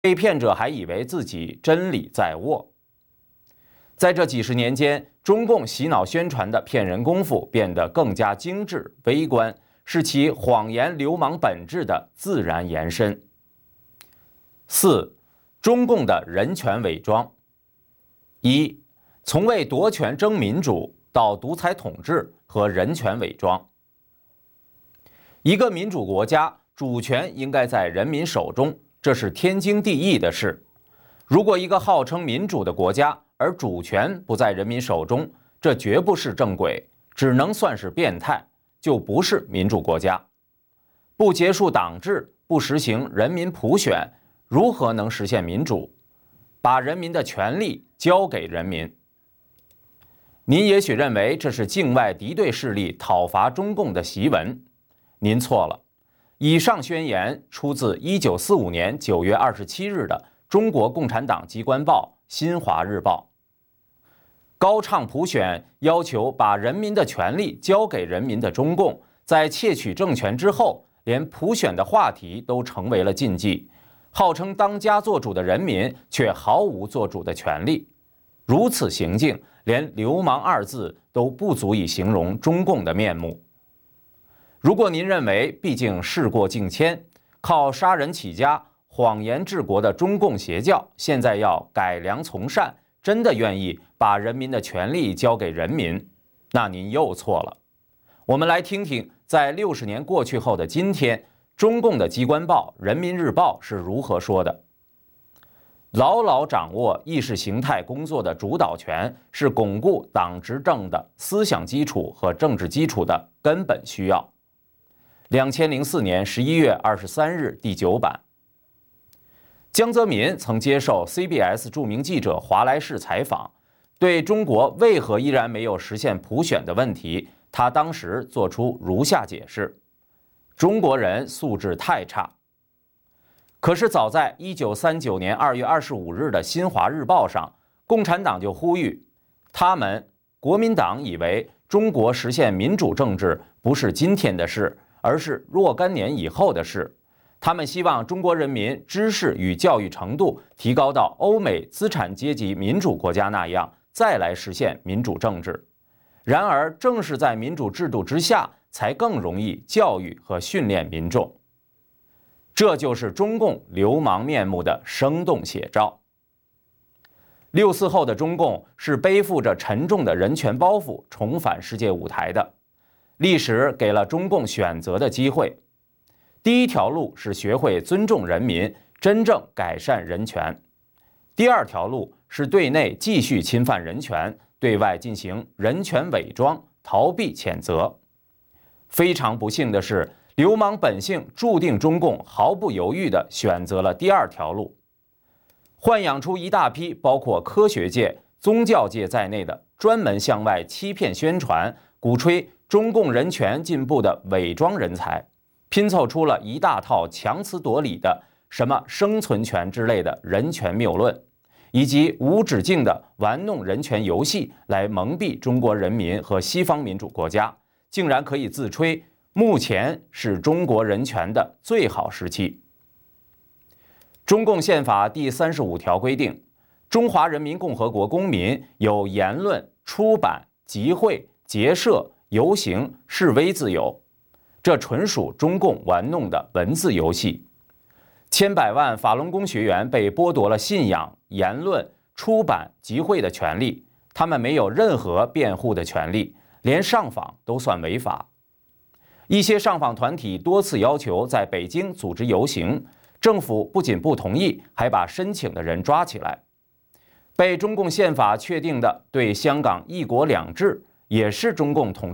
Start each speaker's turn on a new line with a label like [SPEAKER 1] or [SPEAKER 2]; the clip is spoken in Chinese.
[SPEAKER 1] 被骗者还以为自己真理在握。在这几十年间，中共洗脑宣传的骗人功夫变得更加精致微观，是其谎言流氓本质的自然延伸。4. 中共的人权伪装。1. 从为夺权争民主到独裁统治和人权伪装。一个民主国家，主权应该在人民手中，这是天经地义的事。如果一个号称民主的国家，而主权不在人民手中，这绝不是正轨，只能算是变态，就不是民主国家。不结束党制，不实行人民普选，如何能实现民主？把人民的权利交给人民。您也许认为这是境外敌对势力讨伐中共的檄文，您错了。以上宣言出自1945年9月27日的中国共产党机关报《新华日报》。高唱普选，要求把人民的权利交给人民的中共，在窃取政权之后，连普选的话题都成为了禁忌。号称当家作主的人民，却毫无做主的权利。如此行径，连流氓二字都不足以形容中共的面目。如果您认为毕竟事过境迁，靠杀人起家、谎言治国的中共邪教现在要改良从善，真的愿意把人民的权利交给人民，那您又错了。我们来听听，在60年过去后的今天，中共的机关报《人民日报》是如何说的：牢牢掌握意识形态工作的主导权，是巩固党执政的思想基础和政治基础的根本需要。2004年11月23日第9版。江泽民曾接受 CBS 著名记者华莱士采访，对中国为何依然没有实现普选的问题，他当时做出如下解释：中国人素质太差。可是早在1939年2月25日的《新华日报》上，共产党就呼吁他们国民党以为中国实现民主政治不是今天的事，而是若干年以后的事。他们希望中国人民知识与教育程度提高到欧美资产阶级民主国家那样，再来实现民主政治。然而，正是在民主制度之下，才更容易教育和训练民众。这就是中共流氓面目的生动写照。6·4后的中共是背负着沉重的人权包袱重返世界舞台的。历史给了中共选择的机会。第一条路是学会尊重人民，真正改善人权；第二条路是对内继续侵犯人权，对外进行人权伪装，逃避谴责。非常不幸的是，流氓本性注定中共毫不犹豫地选择了第二条路，豢养出一大批包括科学界、宗教界在内的专门向外欺骗宣传、鼓吹中共人权进步的伪装人才，拼凑出了一大套强词夺理的什么生存权之类的人权谬论，以及无止境的玩弄人权游戏来蒙蔽中国人民和西方民主国家，竟然可以自吹目前是中国人权的最好时期。中共宪法第35条规定，中华人民共和国公民有言论、出版、集会、结社、游行、示威自由。这纯属中共玩弄的文字游戏。千百万法轮功学员被剥夺了信仰、言论、出版、集会的权利，他们没有任何辩护的权利，连上访都算违法。一些上访团体多次要求在北京组织游行，政府不仅不同意，还把申请的人抓起来。被中共宪法确定的对香港一国两制，也是中共统